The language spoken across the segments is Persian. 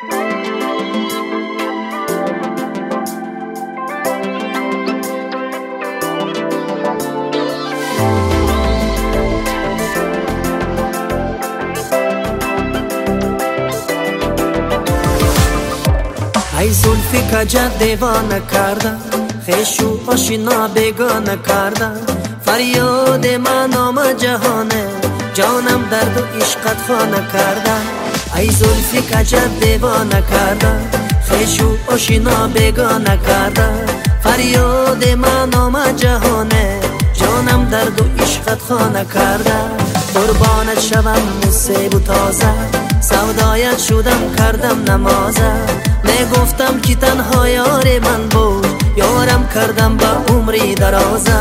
ای زلفی کجت دیوانه کردن، خیشو آشینا بیگانه کردن. فریاد من نام جهانه، جانم درد و عشقت خانه کردن. ای زلفی کجت دیوانه کردن، خیشو آشینا بیگانه کردن. فریاد من نام جهانه، جانم درد و عشقت خانه کردن. قربانت شوم موسیب و تازه، سودایت شدم کردم نمازه. نگفتم که تنها یار من بود، یارم کردم با عمری درازه.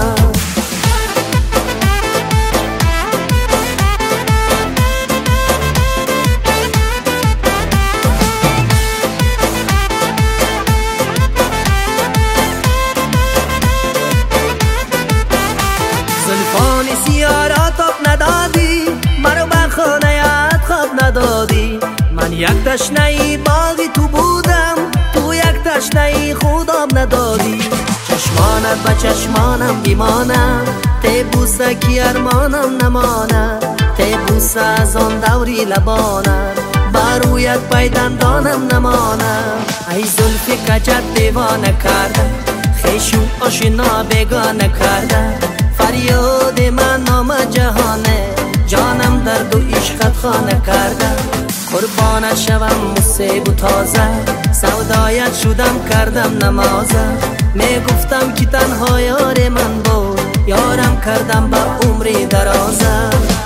زلفان سیارات آب ندادی، مرا به خانه‌ات خواب ندادی. من یک تشنه باغی تو بودم، تو یک تشنه خودم ندادی. چشمانت به چشمانم بیمانم، تی بوسه کی ارمانم نماند. تی بوسه از آن دوری لبانم، برویت پیدندانم نماند. ای زلفی کجت دیوانه کردن، خیشو آشنا بیگانه کردن. فریاد من نام جهانه، جانم درد و عشقت خانه کردن. قربانت شوم موسیب و تازه، سودایت شدم کردم نمازه. میگفتم که تنها یار من بود، یارم کردم با عمری درازه.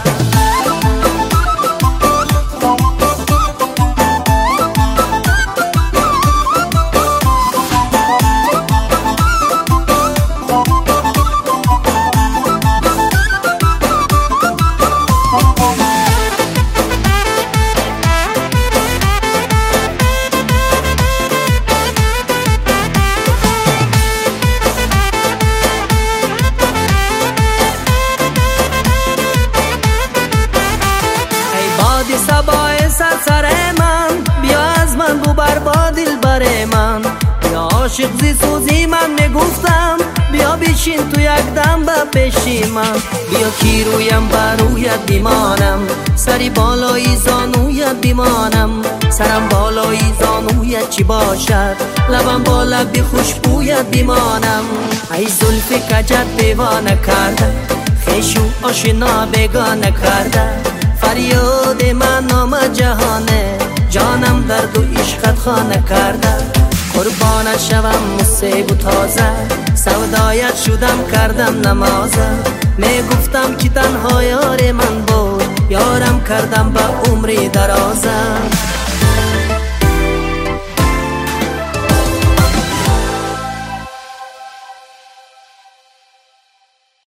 سبای سر من، بیا از من ببر با دل بر من. بیا عاشق زی سوزی من میگفتم، بیا بشین تو یک دم به پیشی من. بیا کی رویم بر رویت بیمانم، سری بالای زانویت بیمانم. سرم بالای زانویت چی باشد، لبم با لب خوشبویت بیمانم. ای زلفی کجت دیوانه کرده، خیشو آشنا بیگانه کرده. فریاد من نام جهانه، جانم درد و عشقت خانه کرده. قربانت شوم موسیب و تازه، سودایت شدم کردم نمازه. میگفتم که تنها یار من بود، یارم کردم با عمری درازه.